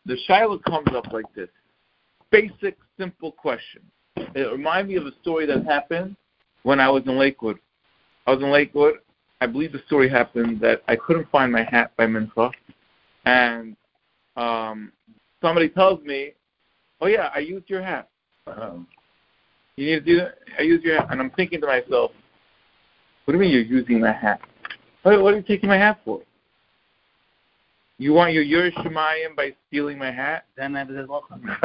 the Shiloh comes up like this. Basic, simple question. It reminds me of a story that happened when I was in Lakewood. I believe the story happened that I couldn't find my hat by Mincha, and somebody tells me, "Oh yeah, I used your hat. You need to do that? I used your hat." And I'm thinking to myself, "What do you mean you're using my hat? What are you taking my hat for? You want your Yerush Shemayim by stealing my hat?" Then I did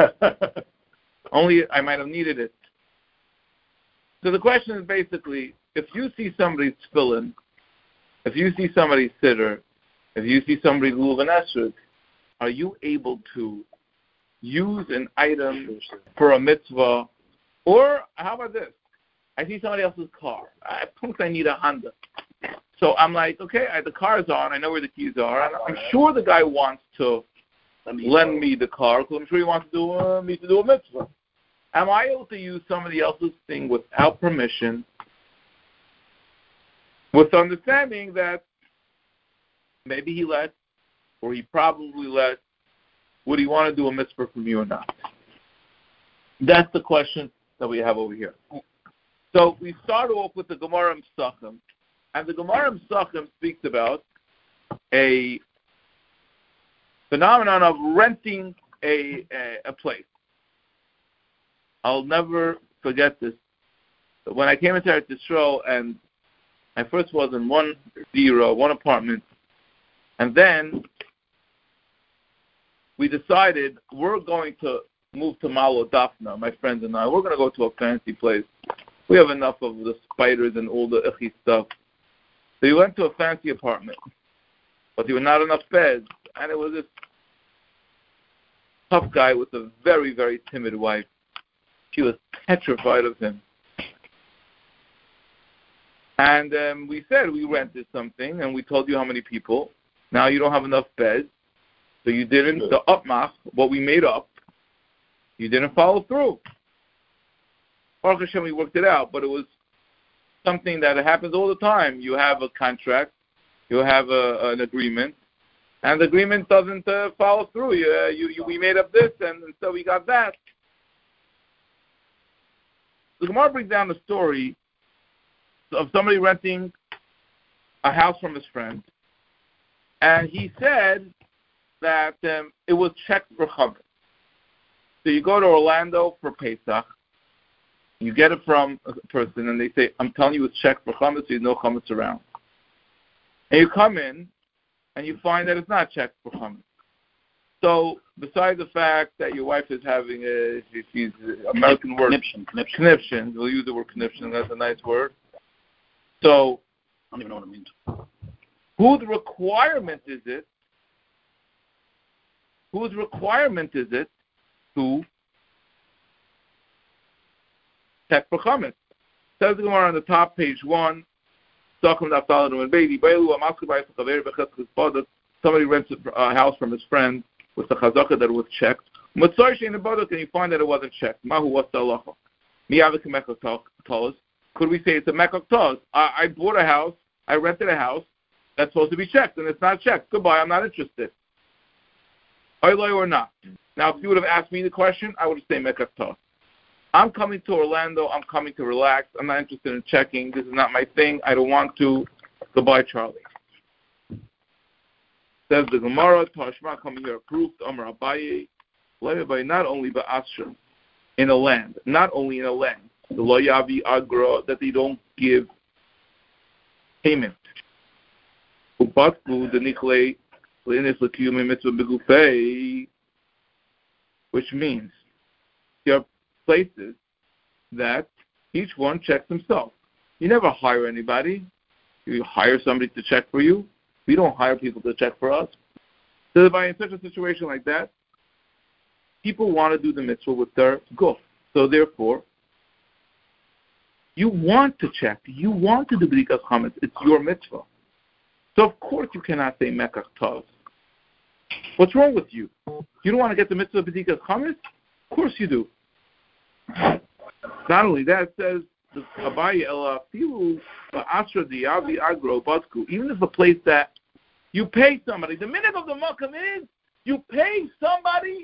Only I might have needed it. So the question is basically, if you see somebody's tefillin, if you see somebody's siddur, if you see somebody's lulav and esrog, are you able to use an item for a mitzvah? Or how about this? I see somebody else's car. I need a Honda. So I'm like, okay, the car's on. I know where the keys are. And I'm sure the guy wants to lend me the car because I'm sure he wants me to do a mitzvah. Am I able to use somebody else's thing without permission, with understanding that maybe he let, or he probably let, would he want to do a mitzvah from you or not? That's the question that we have over here. So we start off with the Gemara Pesachim, and the Gemara Pesachim speaks about a phenomenon of renting a place. I'll never forget this. When I came into Eretz Yisrael, and I first was in one apartment, and then we decided we're going to move to Malo Daphna, my friends and I. We're going to go to a fancy place. We have enough of the spiders and all the icky stuff. So we went to a fancy apartment, but there were not enough beds, and it was this tough guy with a very, very timid wife. She was petrified of him. And we said we rented something, and we told you how many people. Now you don't have enough beds, so you didn't, the upmach, what we made up, you didn't follow through. Baruch Hashem, we worked it out, but it was something that happens all the time. You have a contract, you have an agreement, and the agreement doesn't follow through. We made up this, and so we got that. The Gemara brings down the story of somebody renting a house from his friend, and he said that it was checked for chametz. So you go to Orlando for Pesach, you get it from a person, and they say, "I'm telling you, it's checked for chametz, so there's no chametz around." And you come in, and you find that it's not checked for chametz. So, besides the fact that your wife is having she's American word, conniption. We'll use the word conniption. That's a nice word. So, I don't even know what it means. Whose requirement is it to check for chametz? Says the Gemara on the top, page 1. Somebody rents a house from his friend with the chazaka that was checked. And you find that it wasn't checked. What's the halacha? Could we say it's a mekach taz? I bought a house, I rented a house that's supposed to be checked, and it's not checked. Goodbye, I'm not interested. Or not. Now, if you would have asked me the question, I would have said mekach taz. I'm coming to Orlando, I'm coming to relax, I'm not interested in checking, this is not my thing, I don't want to. Goodbye, Charlie. Says the Gemara, Tashma coming here approved, Amar Abaye, not only Ba'asra, in a land, not only in a land, the Loyavi Agra, that they don't give payment. Ubatku, the Nichle, Linis Lakiyumi Mitzvah Begufei, which means there are places that each one checks himself. You never hire anybody. You hire somebody to check for you. We don't hire people to check for us. So in such a situation like that, people want to do the mitzvah with their guf. So therefore, you want to check. You want to do b'dikas chametz. It's your mitzvah. So of course you cannot say mekach taz. What's wrong with you? You don't want to get the mitzvah b'dikas chametz? Of course you do. Not only that, it says Abaye ela filu ba'asra diyavi agro batku. Even if a place that you pay somebody, the minute of the makam is You pay somebody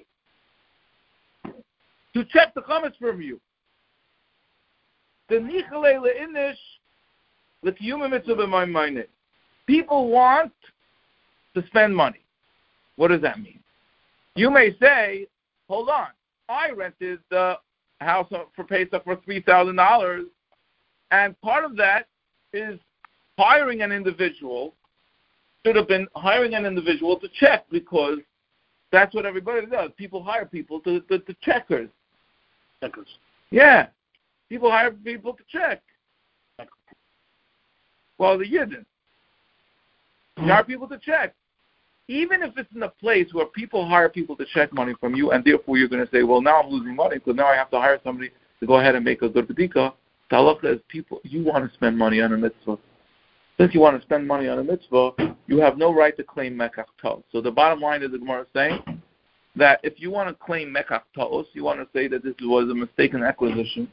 to check the comments from you. The Nichalei le'inish l'kiyum mitzvah b'may ma'ineh. People want to spend money. What does that mean? You may say, hold on, I rented the house for Pesach for $3,000, and part of that is hiring an individual. Should have been hiring an individual to check, because that's what everybody does. People hire people to checkers. Checkers. Yeah. People hire people to check. Well, the Yidden. You hire people to check. Even if it's in a place where people hire people to check money from you, and therefore you're going to say, well, now I'm losing money because now I have to hire somebody to go ahead and make a good bedika. The halacha is, people, you want to spend money on a mitzvah. Since you want to spend money on a mitzvah, you have no right to claim mekach ta'os. So the bottom line is, the Gemara is saying that if you want to claim mekach ta'os, you want to say that this was a mistaken acquisition.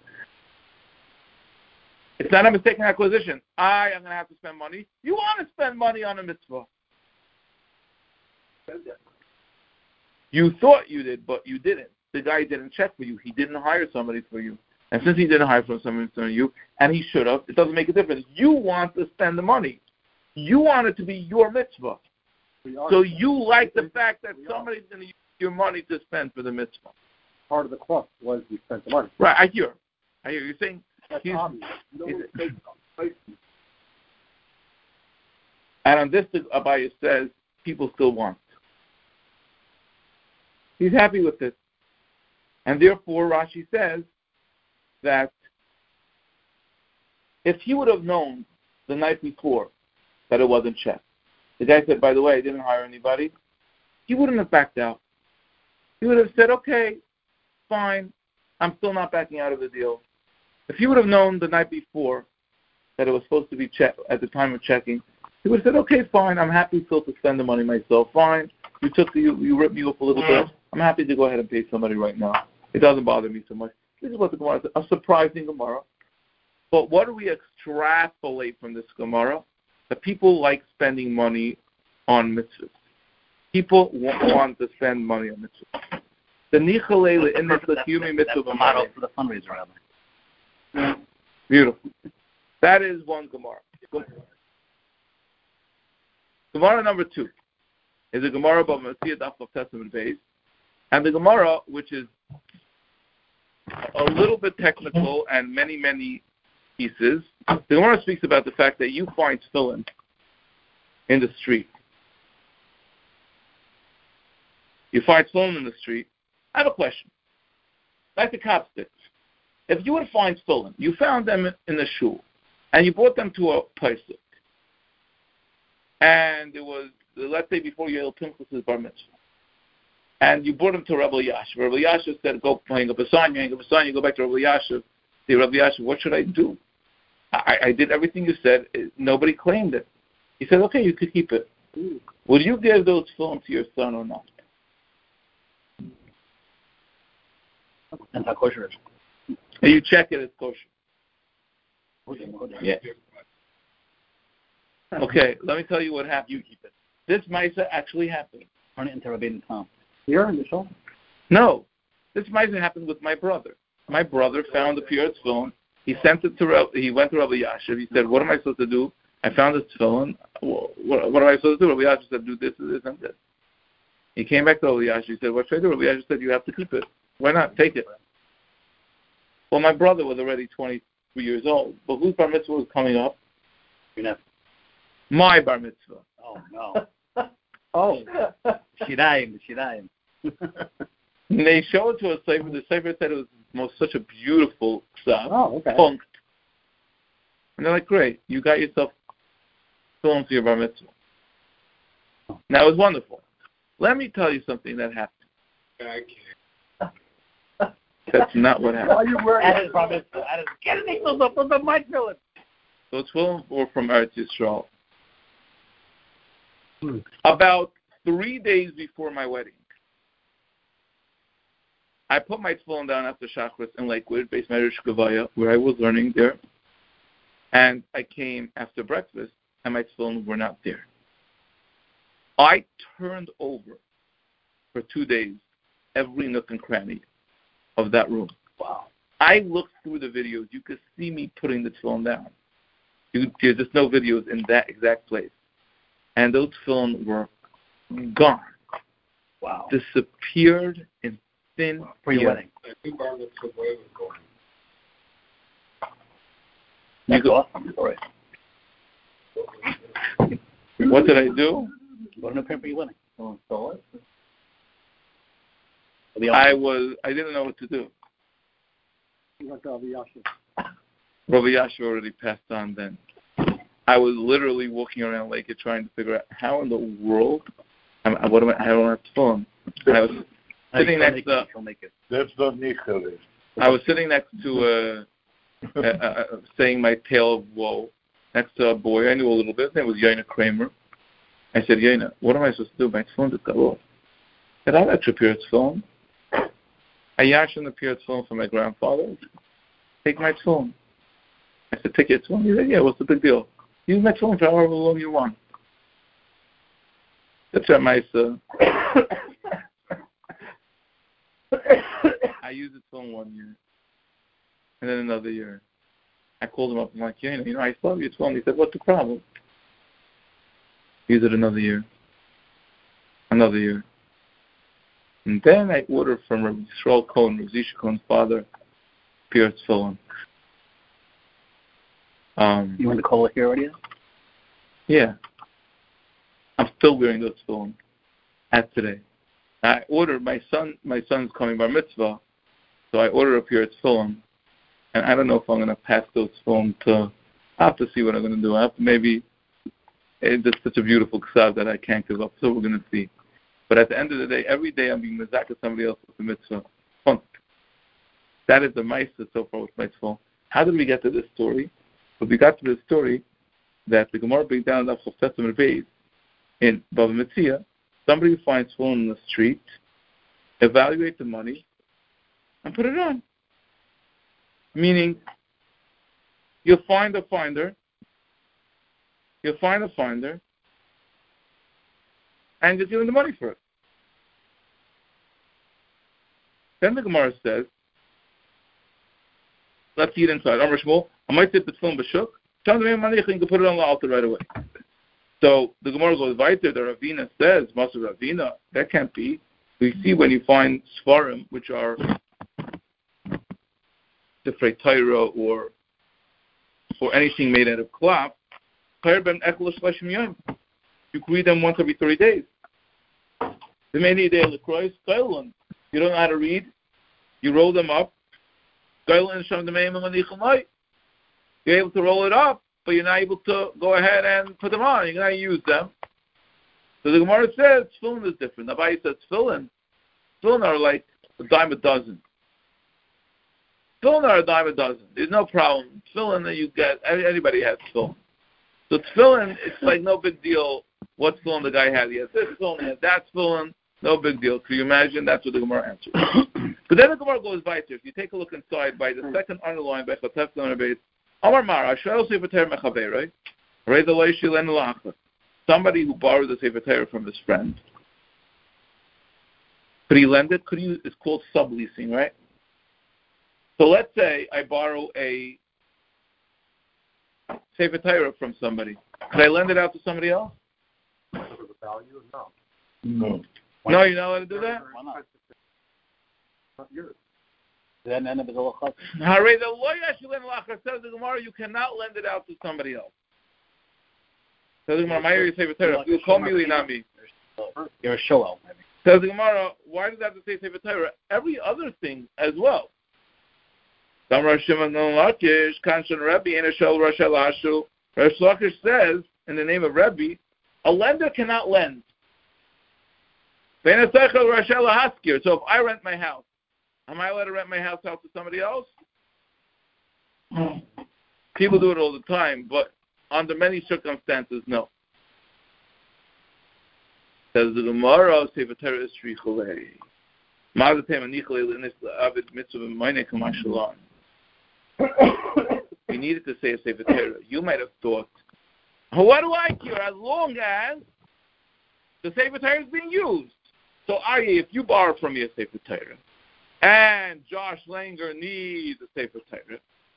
It's not a mistaken acquisition. I am going to have to spend money. You want to spend money on a mitzvah. You thought you did, but you didn't. The guy didn't check for you. He didn't hire somebody for you. And since he didn't hire somebody for you, and he should have, it doesn't make a difference. You want to spend the money. You want it to be your mitzvah. So you like the fact that somebody's going to use your money to spend for the mitzvah. Part of the cost was you spent the money. Right, I hear. You're saying... And on this, Abaye says, people still want. He's happy with it. And therefore, Rashi says that if he would have known the night before that it wasn't checked, the guy said, by the way, I didn't hire anybody, he wouldn't have backed out. He would have said, okay, fine, I'm still not backing out of the deal. If he would have known the night before that it was supposed to be checked at the time of checking, he would have said, okay, fine, I'm happy still to spend the money myself. Fine, you ripped me off a little bit. I'm happy to go ahead and pay somebody right now. It doesn't bother me so much. This is what the Gemara says, a surprising Gemara. But what do we extrapolate from this Gemara? That people like spending money on mitzvahs. People want to spend money on mitzvahs. The Nichalei in this Lakiyumi mitzvah. That's the model for the fundraiser, Rabbi. Beautiful. That is one Gemara. Gemara number 2 is a Gemara about Masiyah Daf of Testament base, and the Gemara, which is a little bit technical and many, many pieces. The Gemara speaks about the fact that you find tefillin in the street. You find tefillin in the street. I have a question. Like the copsticks. If you would find tefillin, you found them in the shul, and you brought them to a Pesach, and it was, let's say, before Yael Pinchas's bar mitzvah, and you brought them to Rabbi Yashiv. Rabbi Yashiv said, go hang up a sign, you go back to Rabbi Yashiv, say, Rabbi Yashiv, what should I do? I did everything you said. Nobody claimed it. He said, okay, you could keep it. Would you give those tefillin to your son or not? And how kosher is it? And you check it as kosher. Yeah. Okay, let me tell you what happened. You keep it. This Maisa actually happened. Turn it into Rabbeinu Tam. Here in the show? No. This Maisa happened with my brother. My brother found a pure tefillin. He sent it to he went to Rabbi Yashiv. He said, what am I supposed to do? I found this tefillin. What am I supposed to do? Rabbi Yashiv said, do this, this, and this. He came back to Rabbi Yashiv. He said, what should I do? Rabbi Yashiv said, you have to keep it. Why not? Take it. Well, my brother was already 23 years old. But whose bar mitzvah was coming up? Your nephew. My bar mitzvah. Oh, no. Oh. Shirayim. And they showed it to a sefer. The sefer said it was such a beautiful stuff. Oh, okay. Punked. And they're like, great, you got yourself filmed for your bar mitzvah. Now, it was wonderful. Let me tell you something that happened. That's not what happened. Why are you wearing that? Bar mitzvah. Get it up from the mic, Philip. So it's filmed from Eretz Yisrael. About 3 days before my wedding, I put my tefillin down after Shachris in Lakewood, Beis Medrash Gavaya, where I was learning there. And I came after breakfast, and my tefillin were not there. I turned over for 2 days every nook and cranny of that room. Wow. I looked through the videos. You could see me putting the tefillin down. There's just no videos in that exact place. And those tefillin were gone. Wow. Disappeared in thin For your wedding. That's awesome. All right. What did I do? What an for your wedding. I didn't know what to do. Rabbi Yasha already passed on then. I was literally walking around Lakewood trying to figure out how in the world I don't have tefillin. And I was sitting next to. That's not nichel. I was sitting next to saying my tale of woe next to a boy I knew a little bit. His name was Yaina Kramer. I said, Yaina, what am I supposed to do? My tefillin just got off. I said, I got your period tefillin. I yashin the period tefillin for my grandfather. Take my tefillin. I said, take your tefillin? He said, yeah, what's the big deal? Use my tefillin for however long you want. That's right, Maisa. I used it tefillin 1 year. And then another year. I called him up and I'm like, yeah, I still have your tefillin. He said, what's the problem? Use it another year. Another year. And then I ordered from Rabbi Yisrael Cohen, Rabbi Zisha Cohen's father, Pierre tefillin. You want to call it here already? Yeah. I'm still wearing those tefillin at today. I ordered, my son's coming bar mitzvah, so I ordered a pair of tefillin, and I don't know if I'm going to pass those tefillin to, I have to see what I'm going to do. I have to maybe, it's such a beautiful ksav that I can't give up, so we're going to see. But at the end of the day, every day I'm being mezakah somebody else with the mitzvah. That is the ma'aseh so far with my tefillin. How did we get to this story? Well, we got to this story that the Gemara brings down in Chofetz Amud Beis in Bava Metzia. Somebody who finds tefillin in the street, evaluate the money, and put it on. Meaning, you'll find a finder, and just give him the money for it. Then the Gemara says, let's see it inside. Amar Shmuel, I might take the tefillin b'shuk. Tell me money, you can put it on the altar right away. So the Gemara goes right there. The Ravina says, Master Ravina, that can't be. We see when you find svarim, which are Sifrei Torah or anything made out of cloth, you can read them once every 30 days. You don't know how to read. You roll them up. You're able to roll it up, but you're not able to go ahead and put them on. You're not use them. So the Gemara says tefillin is different. Abaye says tefillin are like a dime a dozen. Tefillin are a dime a dozen. There's no problem. Tefillin that you get, anybody has tefillin. So tefillin, it's like no big deal what tefillin the guy had. He has this tefillin, he has that tefillin. No big deal. Can you imagine? That's what the Gemara answers. But then the Gemara goes by to, if you take a look inside, by the second underline, by Chofetz Amud Beis, Amar Mara, Ashel Sefer Torah Mechaberei, Rei Lo Yishilenu L'Achar. Somebody who borrowed the Sefer Torah from his friend. Could he lend it? It's called subleasing, right? So let's say I borrow a Sefer Torah from somebody. Could I lend it out to somebody else? For the value? No. No, you're not allowed to do that? Why not? Not yours. Then end up as a lachas. Says the Gemara, you cannot lend it out to somebody else. Says the Gemara, my area Sefer Torah. You call me Linami. You're a shoel, maybe. Says the Gemara, why does that have to say Sefer Torah? Every other thing as well. Rav Lakish says, in the name of Rebbe, a lender cannot lend. So if I rent my house, am I allowed to rent my house out to somebody else? People do it all the time, but under many circumstances, no. Says the Gemara, Sefer Torah is shrichulei. You needed to say a Sefer Torah. You might have thought, what do I care? As long as the Sefer Torah is being used. So, if you borrow from me a Sefer Torah, and Josh Langer needs a Sefer Torah,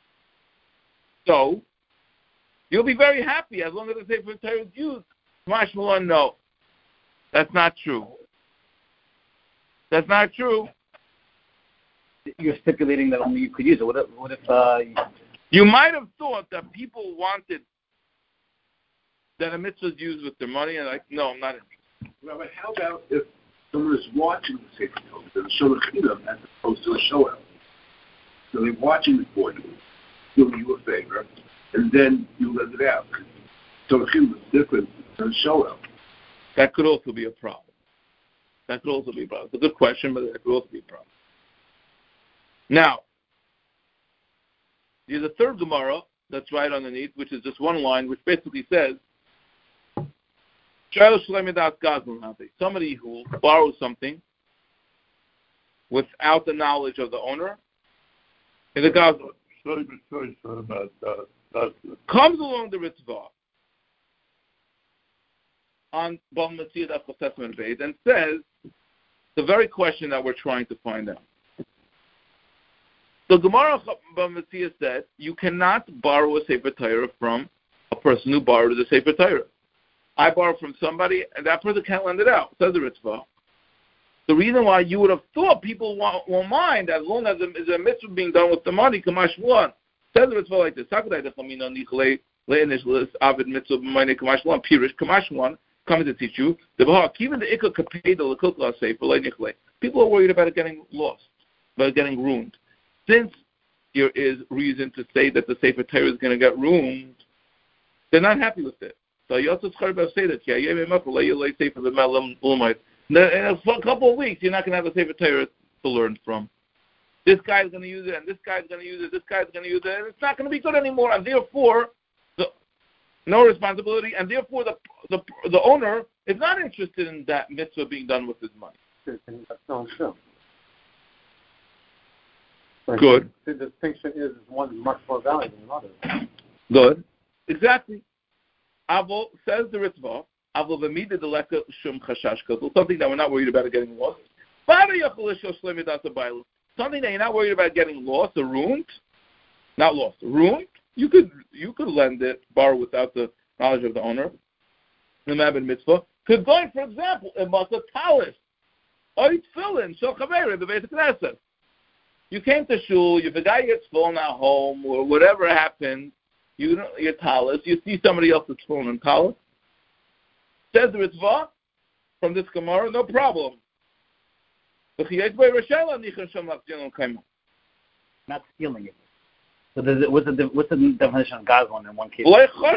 so you'll be very happy as long as the Sefer Torah is used. Mashmallah, no. That's not true. That's not true. You're stipulating that only you could use it. What if you might have thought that people wanted that a mitzvah is used with their money, and no, I'm not interested. Well, but how about if someone is watching the Sefer Torah, the Shulchan as opposed to a show-out? So they're watching it for you, doing you a favor, and then you let it out. Shulchan is different than a show-out. That could also be a problem. It's a good question, but that could also be a problem. Now, there's a third Gemara that's right underneath, which is just one line, which basically says, somebody who borrows something without the knowledge of the owner is a gazlan. Comes along the Ritzvah on Bal Metzia Daf Testament Beis and says the very question that we're trying to find out. The Gemara Bal Metzia said you cannot borrow a Sefer Torah from a person who borrowed a Sefer Torah. I borrow from somebody, and that person can't lend it out, says the Ritzvah. The reason why you would have thought people won't mind, as long as there's a mitzvah being done with the money, Kamash 1, says the Ritzvah like this, Pirish, Kamash 1, coming to teach you, people are worried about it getting lost, about it getting ruined. Since there is reason to say that the Sefer Torah is going to get ruined, they're not happy with it. So Yosef Charbel say that in a couple of weeks, you're not going to have a Sefer Torah to learn from. This guy's going to use it, and this guy's going to use it, this guy's going to use it, and it's not going to be good anymore, and therefore, no responsibility, and therefore the owner is not interested in that mitzvah being done with his money. That's not true. Good. The distinction is one is much more valuable than another. Good. Exactly. Avo says the Ritzvah, Avo v'mida deleka shum chashash katul, something that we're not worried about getting lost. Something that you're not worried about getting lost or ruined. Not lost, ruined. You could lend it, borrow without the knowledge of the owner. The Mabed Mitzvah. Could go, for example, a Masa Talis. Or Tfilin, Shel Chaver, the Beit Knesset. You came to shul, if a guy gets fallen at home, or whatever happened, you're talis, you see somebody else that's fallen in talis. Says the Ritzvah, from this Gemara, no problem. Not stealing it. So what's the definition of gazlan in one case?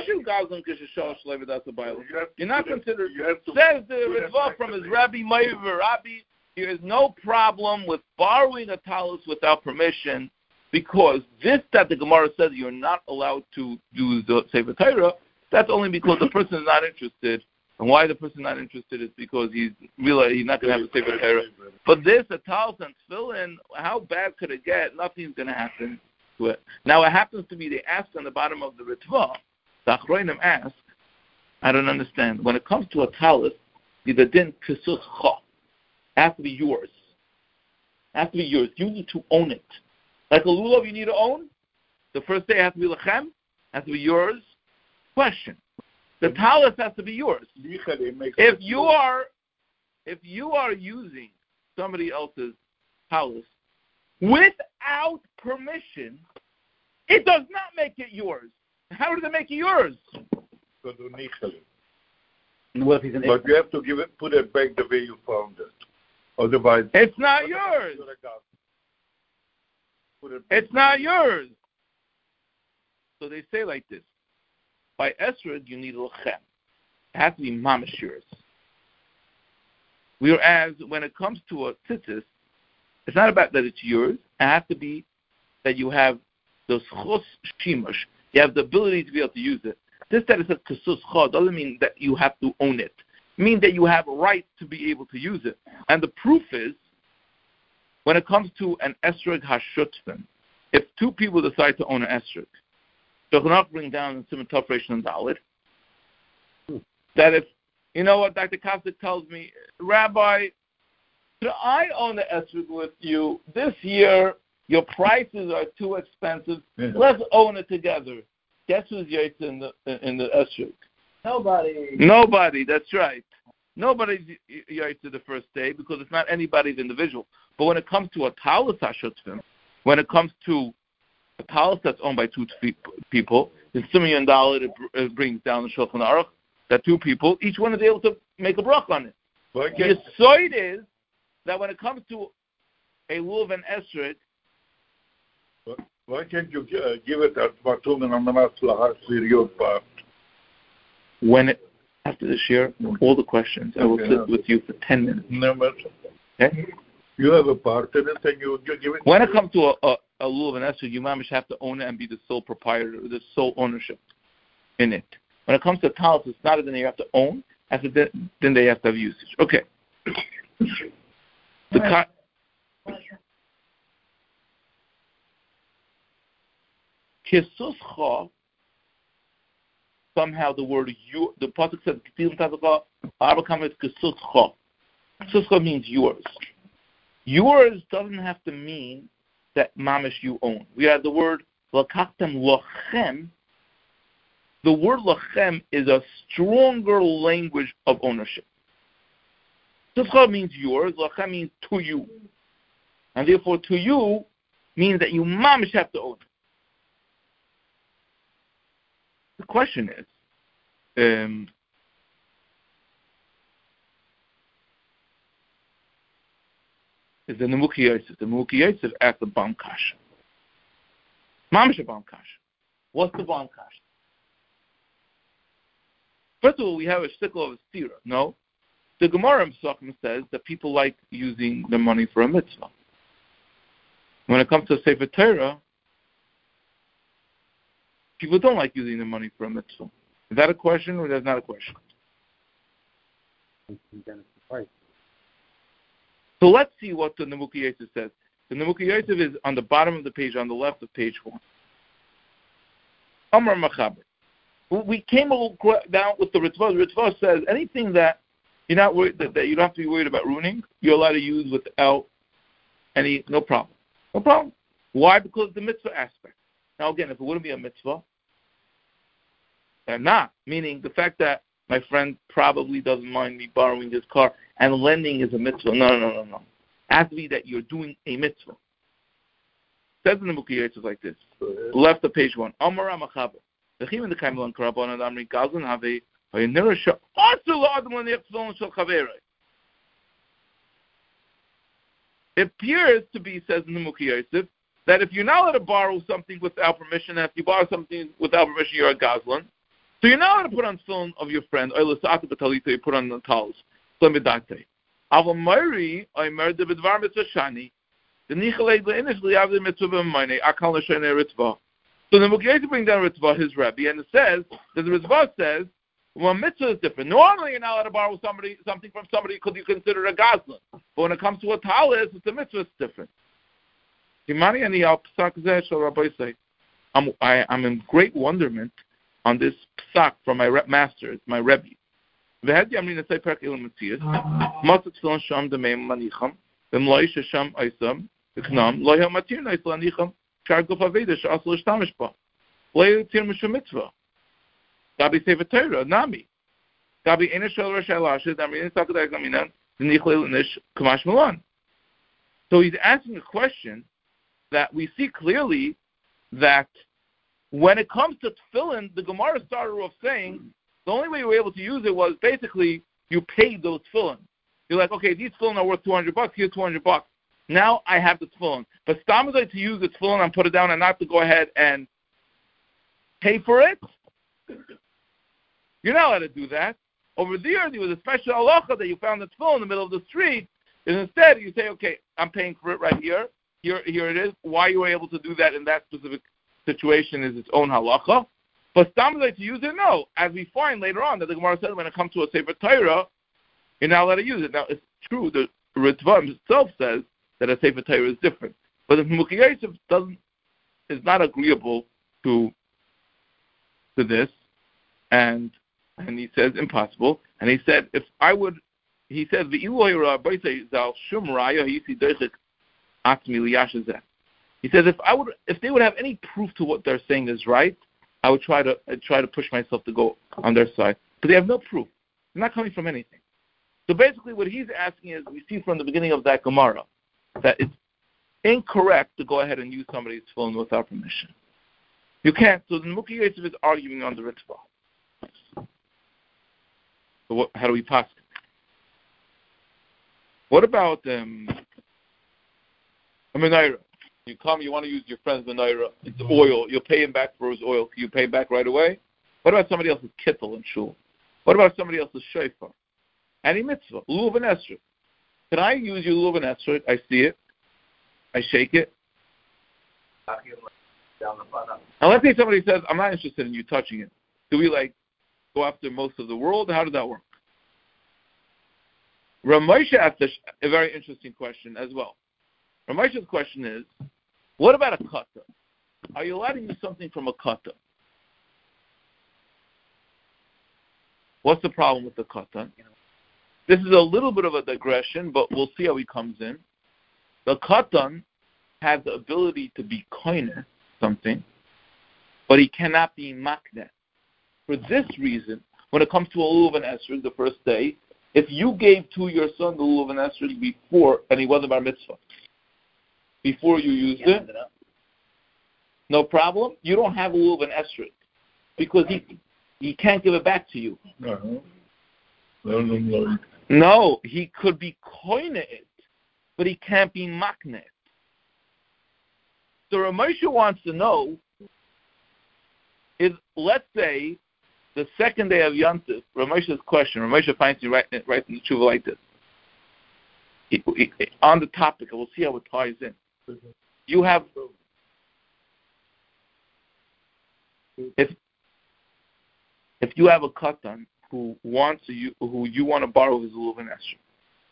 You're not considered. Says the Ritzvah from his Rabbi Meir, Rabbi, there is no problem with borrowing a talus without permission, because this that the Gemara says you're not allowed to do the Sefer Torah, that's only because the person is not interested. And why the person is not interested is because he's realized he's not going to have a Sefer Torah. But this, a talus and tefillin, how bad could it get? Nothing's going to happen to it. Now, it happens to be they ask on the bottom of the Ritzvah, the Achronim ask, I don't understand. When it comes to a talus, the din kisus cha. It has to be yours. It has to be yours. You need to own it. Like a lulav you need to own, the first day it has to be lechem, has to be yours. Question. The talus has to be yours. If you are using somebody else's talus without permission, it does not make it yours. How does it make it yours? But What if he's an you have to put it back the way you found it. Otherwise, it's not yours. It's not yours. So they say like this. By Esrog, you need lechem. It has to be mamash yours. Whereas when it comes to a tzitzis, it's not about that it's yours. It has to be that you have the schos shimush. You have the ability to be able to use it. This that is a kisus cha doesn't mean that you have to own it. It means that you have a right to be able to use it. And the proof is, when it comes to an esrog hashutfin, if two people decide to own an esrog, so not bring down in Simon Tov Reish and Dalet, that if, you know what Dr. Kosik tells me, Rabbi, Should I own the esrog with you? This year, your prices are too expensive. Yeah. Let's own it together. Guess who's yaitz in the esrog? Nobody. That's right. Nobody's yaitz the first day because it's not anybody's individual. But when it comes to a talus hashutfim, when it comes to a talus that's owned by two people, it's $1 million. It brings down the Shulchan Aruch that two people, each one is able to make a brach on it. The side is that when it comes to a lulav and esrog, why can't you give it at Batumen on the Maslahah your part? When it, after this year, all the questions, I will sit with you for 10 minutes. No, but Okay? you have a part in it and you give it. When it comes to a lulav and esrog, you mamish have to own it and be the sole proprietor, the sole ownership in it. When it comes to talus, it's not a din you have to own, as a din they have to have usage. Okay. Kisuscha, somehow the word you, the pasuk says kisuscha. Kisuscha means yours. Yours doesn't have to mean that mamish you own. We have the word lakachtem lochem. The word lachem is a stronger language of ownership. Kisuscha means yours. Lachem means to you, and therefore to you means that you mamish have to own it. The question is, the Nemuki Yosef. The Nemuki Yosef asked the Bam Kasha. Mamish Bam Kasha. What's the Bam Kasha? First of all, we have a shtickle of a stira. No? The Gemara in Pesachim says that people like using the money for a mitzvah. When it comes to Sefer Torah, people don't like using the money for a mitzvah. Is that a question or that's not a question? So let's see what the Nemuki Yosef says. The Nemuki Yosef is on the bottom of the page, on the left of page 1. Amar Machaber. We came down with the Ritva. The Ritva says anything that you're not worried, that you don't have to be worried about ruining, you're allowed to use without no problem. No problem. Why? Because the mitzvah aspect. Now again, if it wouldn't be a mitzvah, not. Meaning the fact that my friend probably doesn't mind me borrowing his car and lending is a mitzvah. No. It has to be that you're doing a mitzvah. Says in the Nemuki Yosef like this. Left of page 1. Amar Machaber. It appears to be, says in the Nemuki Yosef, that if you're not allowed to borrow something without permission, and if you borrow something without permission, you're a gazlan. So you're not allowed to put on tefillin of your friend. You put on the talis. So the Nemuki Yosef brings down Ritva, his Rebbe, and it says that the Ritva says, well, mitzvah is different. Normally, you're not allowed to borrow something from somebody because you consider it a gazlan. But when it comes to a talis, it's a mitzvah. It's different. I'm in great wonderment on this psak from my master, my Rebbe. Gabi Sefer Torah, Nami. Gabi Eneshel Rosh Halashes, Amrin Sakadai Gaminan, the Nichlel Nish Kamash Milan. So he's asking a question that we see clearly that when it comes to tefillin, the Gemara started off saying the only way you were able to use it was basically you paid those tefillin. You're like, okay, these tefillin are worth $200. Here's $200. Now I have the tefillin. But stamazai to use the tefillin and put it down and not to go ahead and pay for it, you're not allowed to do that. Over there was a special halacha that you found the tefillin in the middle of the street, and instead you say, okay, I'm paying for it right here. Here it is. Why you were able to do that in that specific situation is its own halacha. But stamazai to use it, no. As we find later on that the Gemara said when it comes to a Sefer Torah, you're not allowed to use it. Now it's true the Ritva himself says that a Sefer Torah is different. But if Nemuki Yosef is not agreeable to this, and he says impossible, and he said if I would he says, he says, if they would have any proof to what they're saying is right, I would try to push myself to go on their side. But they have no proof. It's not coming from anything. So basically what he's asking is, we see from the beginning of that Gemara that it's incorrect to go ahead and use somebody's phone without permission. You can't. So the Mukhi Yosef is arguing on the Ritzvah. So how do we pass it? What about a menorah? You come, you want to use your friend's menorah. It's oil. You'll pay him back for his oil. Can you pay back right away? What about somebody else's kittel and shul? What about somebody else's shofar? Any mitzvah, lulav and esrog. Can I use your lulav and esrog? I see it. I shake it. And let's say somebody says, I'm not interested in you touching it. Do we go after most of the world? How does that work? Rav Moshe asked a very interesting question as well. Rav Moshe's question is, what about a kata? Are you allowed to use something from a kata? What's the problem with the katan? This is a little bit of a digression, but we'll see how he comes in. The katan has the ability to be koine something, but he cannot be makneh. For this reason, when it comes to a lulav and esrog, the first day, if you gave to your son the lulav and esrog before, and he wasn't bar mitzvah, before you used it, no problem. You don't have a lulav and esrog because he can't give it back to you. No, he could be koine it, but he can't be makneh it. So Rav Moshe wants to know is, let's say, the second day of Yom Tov, Rav Moshe's question, Rav Moshe finds you right in the tshuva like this. On the topic, and we'll see how it ties in. You have, if you have a katan who you want to borrow his lulav and esrog,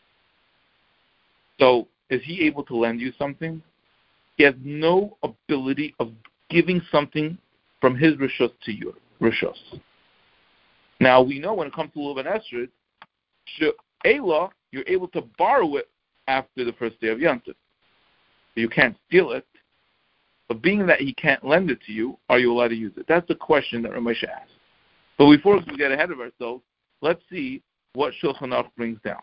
so is he able to lend you something? He has no ability of giving something from his rishos to your rishos. Now, we know when it comes to lulav and esrog, she'ela, you're able to borrow it after the first day of Yom Tov. You can't steal it, but being that he can't lend it to you, are you allowed to use it? That's the question that Rav Moshe asked. But before we get ahead of ourselves, let's see what Shulchan Aruch brings down.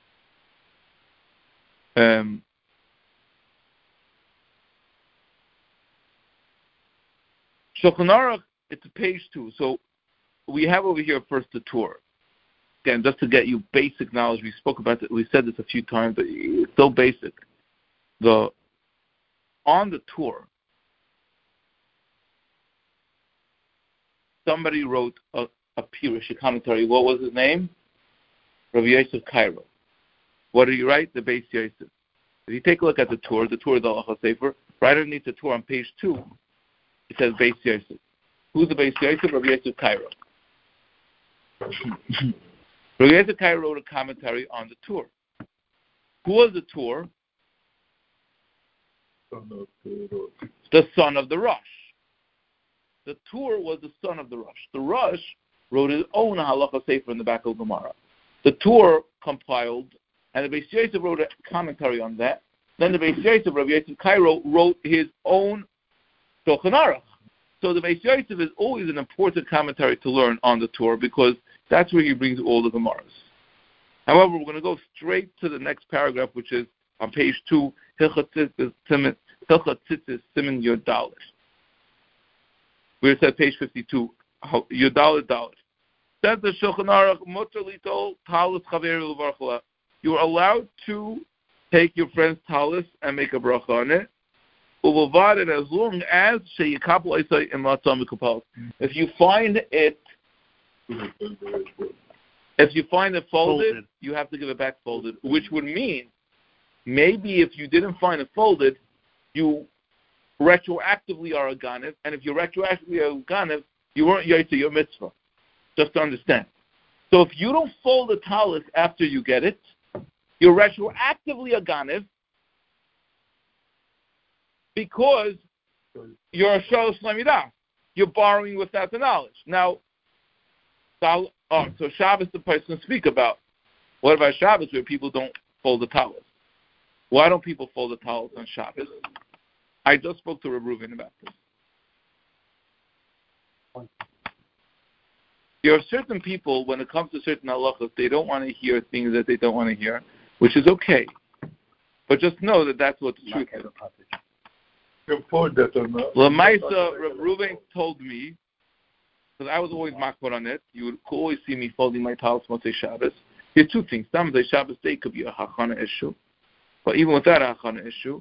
Shulchan Aruch, it's page 2. So we have over here first the Torah. Again, just to get you basic knowledge, we spoke about it. We said this a few times, but it's so basic. On the Torah, somebody wrote a Pirush, a commentary. What was his name? Rav Yosef Cairo. What did he write? The Beis Yosef. If you take a look at the Torah, the Halacha Sefer, right underneath the Torah on page 2, it says Beis Yosef. Who's the Beis Yosef? Rav Yosef Cairo. Rav Yosef Cairo wrote a commentary on the Torah. Who was the Torah? The son of the Rosh. The Torah was the son of the Rosh. The Rosh wrote his own halacha sefer in the back of Gemara. The Torah compiled, and the Beis Yosef wrote a commentary on that. Then the Beis Yosef, Rav Yosef Cairo, wrote his own Shulchan Aruch. So the Beis Yosef is always an important commentary to learn on the Torah because that's where he brings all the Gemaras. However, we're going to go straight to the next paragraph, which is on page 2, Hilchot Tzitzis Siman Yod Dalet. We're at page 52, Yod Dalet. Says the Shulchan Aruch, Mutar litol talis chaver levarchla. You are allowed to take your friend's talis and make a bracha on it. Uvovad it as long as sheyikapel isay imatzam mikapal. If you find it folded, you have to give it back folded, which would mean maybe if you didn't find it folded, you retroactively are a ganev, and if you retroactively are a ganev, you weren't yaitz your mitzvah. Just to understand. So if you don't fold the talis after you get it, you're retroactively a ganev because you're a shalosh lamidah. You're borrowing without the knowledge. Now, so Shabbos the person speak about. What about Shabbos where people don't fold the towels? Why don't people fold the towels on Shabbos? I just spoke to Reb Reuven about this. There are certain people, when it comes to certain halachos, they don't want to hear things that they don't want to hear, which is okay. But just know that that's what the truth is. Lamaisa, Reb Reuven told me, because I was always makbar on it, you would always see me folding my towels Motzei Shabbos. There are two things. Motzei Shabbos day could be a hachana issue, but even without a hachana issue,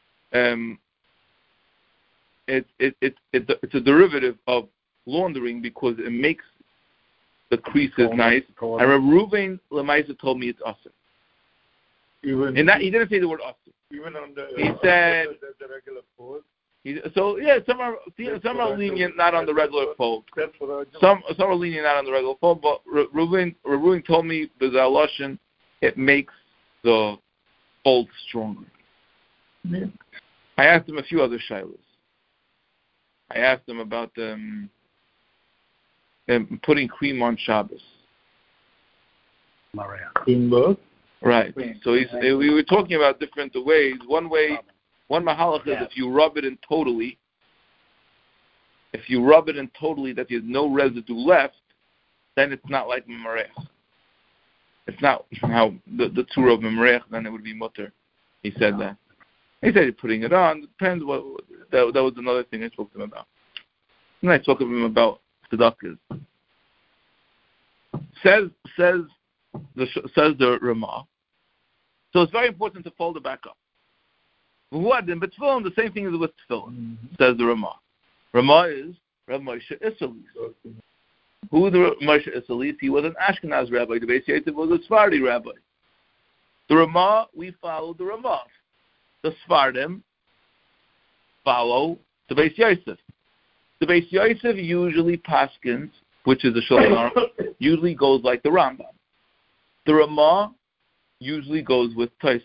it's a derivative of laundering because it makes the creases nice. And Reb Reuven Lamaisa told me it's asur. And that, he didn't say the word asur. Even on the he said the regular fold. Some are lenient, not on the regular fold. That's what I Some are lenient, not on the regular fold. But Reuven told me b'zaloshin it makes the fold stronger. Yeah. I asked him a few other shilas. I asked him about putting cream on Shabbos. Maria. Right. So we were talking about different ways. One mahalach is if you rub it in totally that there's no residue left, then it's not like memarech. It's not how the Torah of memarech, then it would be mutter. He said that. He said putting it on. Depends what. That was another thing I spoke to him about. And I spoke to him about tzedakahs. Says the Ramah. So it's very important to fold it back up. But tefillin, the same thing is with tefillin, says the Ramah. Ramah is Rav Moshe Isserles. Who is the Moshe Isserles? He was an Ashkenaz rabbi. The Beis Yosef was a Sephardi rabbi. The Ramah, we follow the Ramah. The Sephardim follow the Beis Yosef. The Beis Yosef usually paskins, which is the Shulchan Aruch, usually goes like the Rambam. The Ramah usually goes with Tosfos.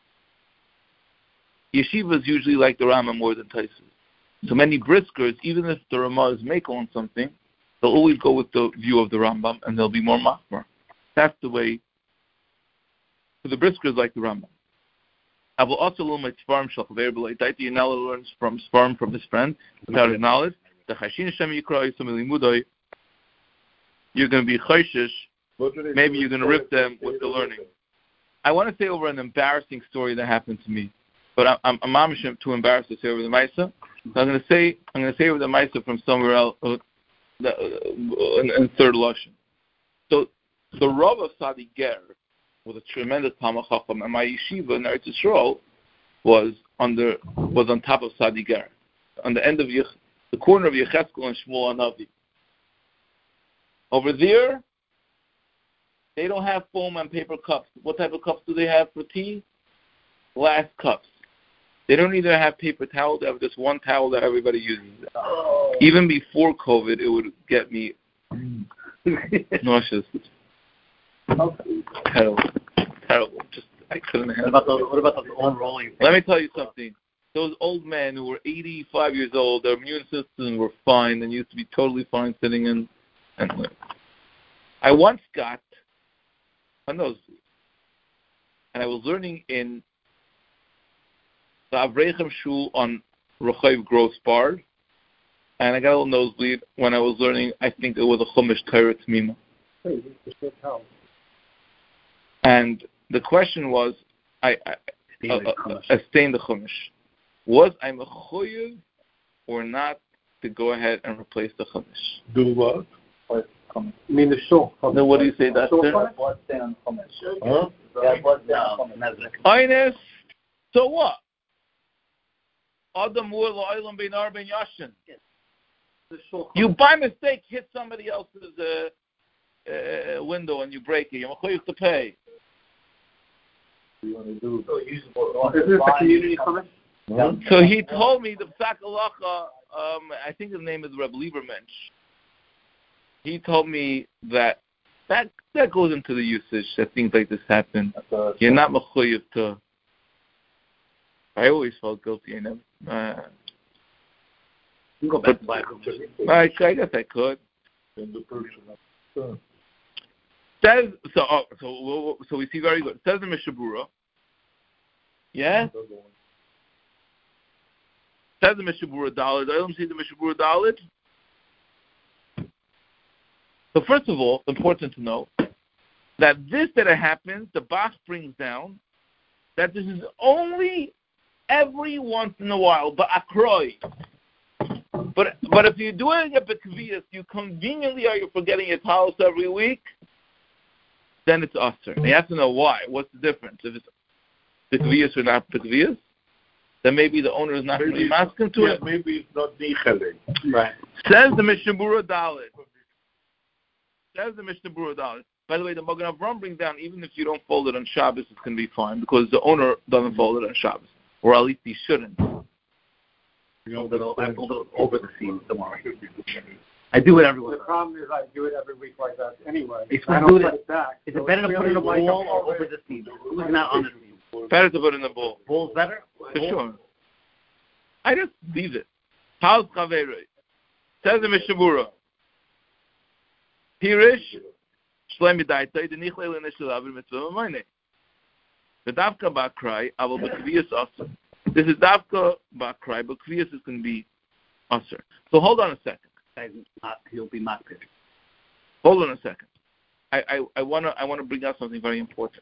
Yeshivas usually like the Rambam more than Tosfos. So many briskers, even if the Ramah is makel on something, they'll always go with the view of the Rambam, and they'll be more machmer. That's the way. So the briskers like the Rambam. I will also learn my Sfarim Shalchaver B'Leitaiti. You now learns from Sfarim from his friend without his knowledge. The Chashin Shem Yikra Yisam Elimudai. You're going to be chayshish. Maybe you're going to rip them with the learning. I want to say over an embarrassing story that happened to me, but I'm too embarrassed to say over the Maisa. So I'm going to say over the Maisa from somewhere else in third lashon. So the Rav of Sadi Ger was a tremendous Talmid Chacham, and my yeshiva in Eretz Yisrael was on top of Sadi Ger, on the end of the corner of Yecheskel and Shmuel Hanavi. Over there, they don't have foam and paper cups. What type of cups do they have for tea? Glass cups. They don't either have paper towels. They have just one towel that everybody uses. Oh. Even before COVID, it would get me nauseous. Terrible. Just I couldn't handle it. What about those old rolling? Let me tell you something. Those old men who were 85 years old, their immune systems were fine and used to be totally fine sitting in. And I once got a nosebleed, and I was learning in the Avrechem Shul on Rechav Gross Bard, and I got a little nosebleed when I was learning. I think it was a Chumash Torah Tmima. And the question was, I stay in the Chumash. Was I mechuyev or not to go ahead and replace the Chumash? Do what? You mean the shul? Then what do you say? That's it? Blood stain on Chumash. Huh? Yeah, blood stain on Chumash. Ines, so what? Adam Mur La'olam Beinar Ben Yashin. You by mistake hit somebody else's window and you break it. You're mechuyev to pay. Is this a community Chumash? Yeah. So he told me the Psak Halacha, I think his name is Reb Liebermensch. He told me that goes into the usage that things like this happen. You're not mechuyev to. I always felt guilty. I never. You go back to I guess I could. Says so we see very good. Says the Mishnah Berurah. Yeah. Says the Mishnah Berurah Daled. I don't see the Mishnah Berurah Daled. So first of all, important to know that this that it happens, the Bach brings down that this is only every once in a while, but akroi. But if you're doing it b'kviyas, you conveniently are you forgetting your talis every week, then it's usher. And you have to know why. What's the difference? If it's b'kviyas or not b'kviyas, then maybe the owner is not really masking to it. Maybe it's not nichele. Right. Says the Mishnah Berurah Daled. Says the Mishnah Berurah Daled. By the way, the Magen Avraham brings down, even if you don't fold it on Shabbos, it can be fine, because the owner doesn't fold it on Shabbos. Or at least he shouldn't. I fold it over the seam tomorrow. I do it every week. The problem is I do it every week like that anyway. It's I do don't it. put it back. Is it better to put it in a bowl or over the seam? Who's not on the seam? Better to put it in the bowl. Bowl's better? For sure. I just leave it. How's Chaverei? Says the Mishnah Berurah. Pirish, Shlemi Daitay, the Nichle Leneshelav Mitzvah Maine. The Davka Bakrai, I will be Kviyas Aser. This is Davka Bakrai, but Kviyas is going to be Aser. So hold on a second. He'll be makpid. Hold on a second. I want to bring out something very important.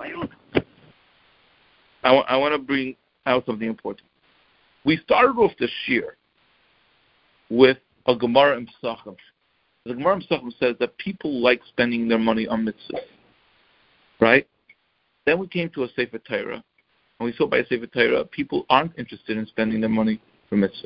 I want to bring out something important. We started off this year with a Gemara in Pesachim. The Gemara in Pesachim says that people like spending their money on mitzvahs, right? Then we came to a Sefer Torah, and we saw by a Sefer Torah people aren't interested in spending their money for mitzvahs.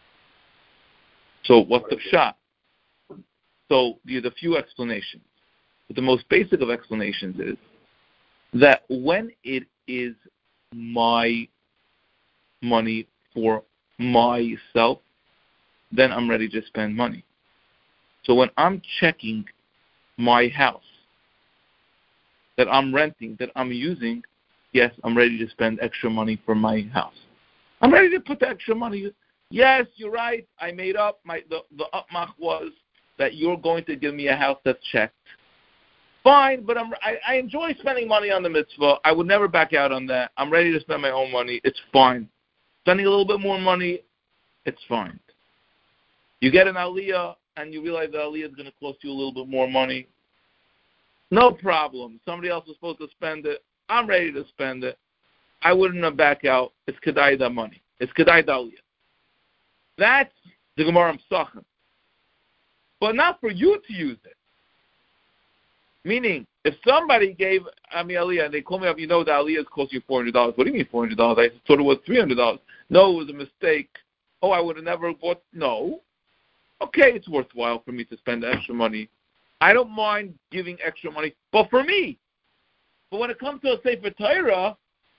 So what's the pshat? So there's a few explanations. But the most basic of explanations is that when it is my money for myself, then I'm ready to spend money. So when I'm checking my house that I'm renting, that I'm using, yes, I'm ready to spend extra money for my house. I'm ready to put the extra money. Yes, you're right. I made up. The upmach was that you're going to give me a house that's checked. Fine, but I enjoy spending money on the mitzvah. I would never back out on that. I'm ready to spend my own money. It's fine. Spending a little bit more money, it's fine. You get an aliyah, and you realize the aliyah is going to cost you a little bit more money. No problem. Somebody else was supposed to spend it. I'm ready to spend it. I wouldn't back out. It's kedai da money. It's kedai da aliyah. That's the Gemara Pesachim. But not for you to use it. Meaning, if somebody gave me aliyah and they call me up, the aliyah is costing you $400. What do you mean $400? I thought it was $300. No, it was a mistake. Oh, I would have never bought. No. Okay, it's worthwhile for me to spend extra money. I don't mind giving extra money, but for me. But when it comes to a Sefer Torah,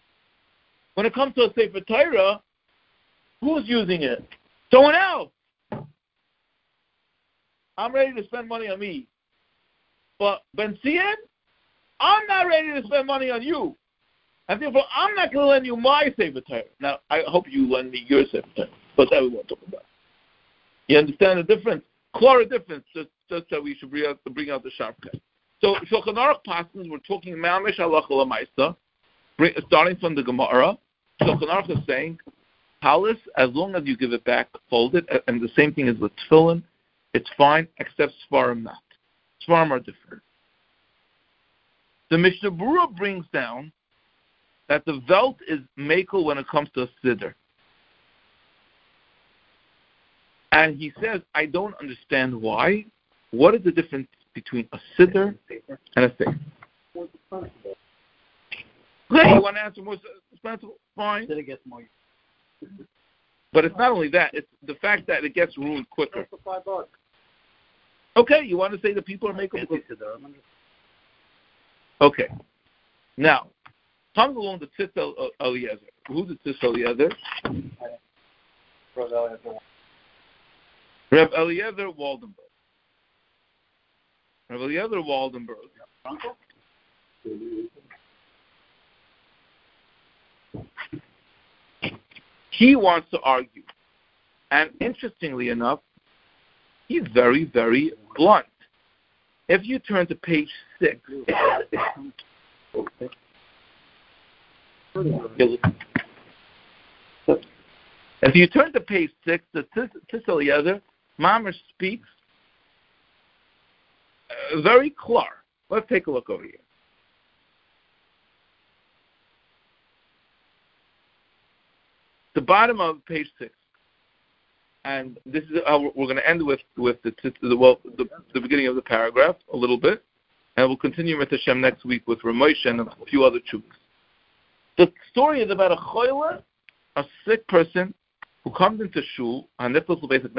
who's using it? Someone else. I'm ready to spend money on me. But Ben Sion, I'm not ready to spend money on you. And therefore, I'm not going to lend you my Sefer Torah. Now, I hope you lend me your Sefer Torah, but that we won't talk about. You understand the difference? Clear difference, just that we should bring out the sharp cut. So, Shulchan Aruch passages, we're talking Ma'amish Halacha L'Maisa, starting from the Gemara. Shulchan Aruch is saying, Talis, as long as you give it back, hold it, and the same thing is with Tefillin, it's fine, except Sfarim not. Sfarim are different. The Mishnah Berurah brings down that the Velt is makel when it comes to a Siddur. And he says, I don't understand why. What is the difference between a Siddur and a Sefer? Okay, you want to answer more responsible? Fine. Siddur gets more. But it's not only that, it's the fact that it gets ruined quicker. $5. Okay, you want to say that people are making... Okay. Now, comes along the Tzitz Eliezer. Who's the Tzitz Eliezer? Reb Eliezer Waldenberg. Reb Eliezer Waldenberg. He wants to argue. And interestingly enough, he's very, very blunt. If you turn to page 6, if you turn to page 6, the Tzitz Eliezer, Mamash speaks very clear. Let's take a look over here. The bottom of page 6. And this is how we're going to end with the beginning of the paragraph a little bit, and we'll continue with Hashem next week with Ramosha and a few other chuvas. The story is about a choyle, a sick person who comes into shul, and he's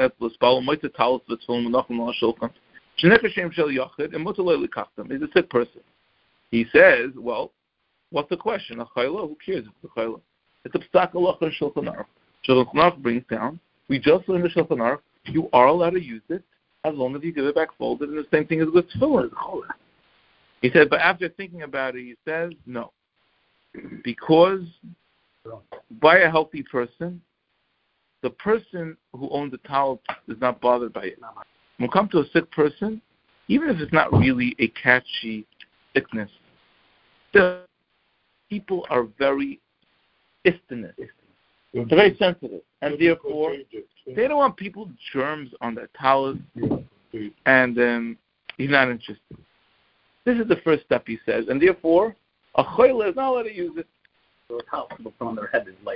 a sick person. He says, well, what's the question? A choyle, who cares if it's a choyle? It's a psak halacha in Shulchan Aruch. Shulchan Aruch brings down, we just learned the Shulchan Aruch, you are allowed to use it as long as you give it back folded, and the same thing is with tefillin. He said, but after thinking about it, he says, no. Because by a healthy person, the person who owns the towel is not bothered by it. When we come to a sick person, even if it's not really a catchy sickness, the people are very istinous. They're very sensitive, and therefore they don't want people germs on their towels, and he's not interested. This is the first step, he says, and therefore a choyle is not allowed to use it. So a towel on their head is light.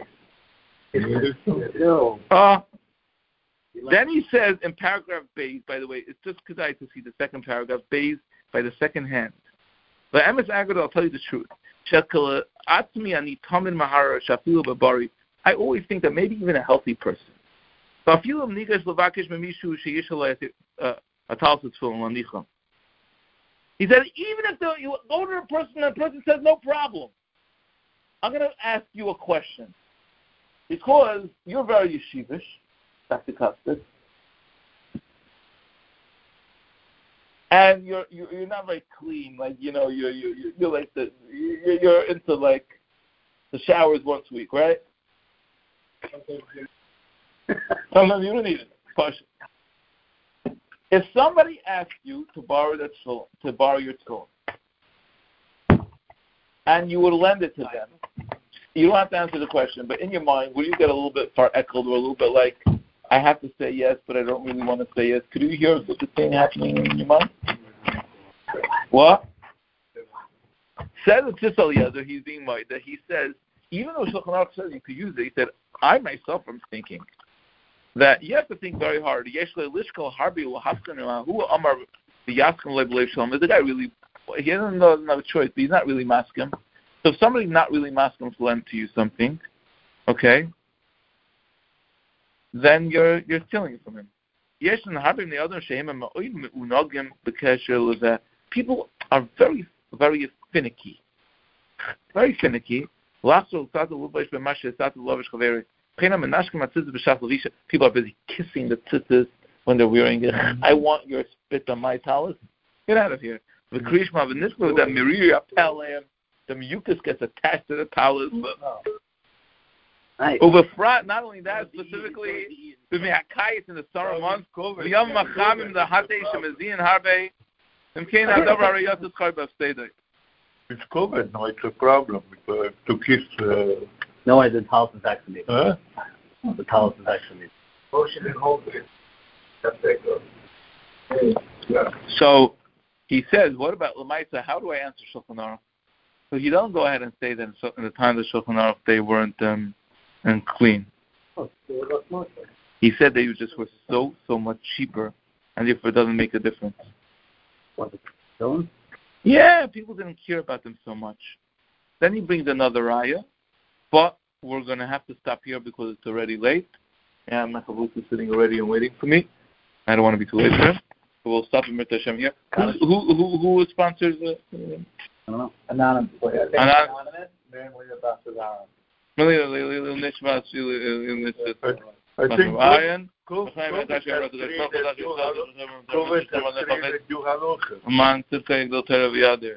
Then he says in paragraph Beis, by the way, it's just kedai to see the second paragraph, Beis by the second hand. But Emes Agad, I'll tell you the truth. I always think that maybe even a healthy person. He said, even if you go to a person and the person says no problem, I'm going to ask you a question. Because you're very yeshivish, Dr. Custis, and you're not very clean. Like you're like you're into like the showers once a week, right? Sometimes you don't need it. Push it. If somebody asks you to borrow your tefillin, and you would lend it to them, you don't have to answer the question, but in your mind, will you get a little bit far echoed or a little bit like, I have to say yes, but I don't really want to say yes? Could you hear such a thing happening in your mind? What? Says it's just Eliezer, he's being made, that he says, even though Shulchan Aruch says you could use it, he said, I myself am thinking that you have to think very hard. Is the guy really, he doesn't know another choice, but he's not really masking. So if somebody's not really masking to lend to you something, okay, then you're stealing it from him. People are very, very finicky. Very finicky. People are busy kissing the tzitzis when they're wearing it. I want your spit on my talus. Get out of here. The mucus gets attached to the talus. Nice. Over front, not only that, specifically, in the summer months, the Yom Machamim, the Hatei Shemazin Harbe, It's COVID, no, it's a problem to kiss. No, the talus is vaccinated. Huh? The talus is vaccinated. So he says, what about Lamaisa? How do I answer Shulchan Aruch? So he doesn't go ahead and say that in the time of Shulchan Aruch they weren't clean. He said they just were so much cheaper, and therefore it doesn't make a difference. What, the stone? Yeah, people didn't care about them so much. Then he brings another raya, but we're going to have to stop here because it's already late. And my chavruta is sitting already and waiting for me. I don't want to be too late for him. So we'll stop in Mirta Hashem here. Who sponsors it? I don't know. Anonymous. Anonymous? Then we're about to I think COVID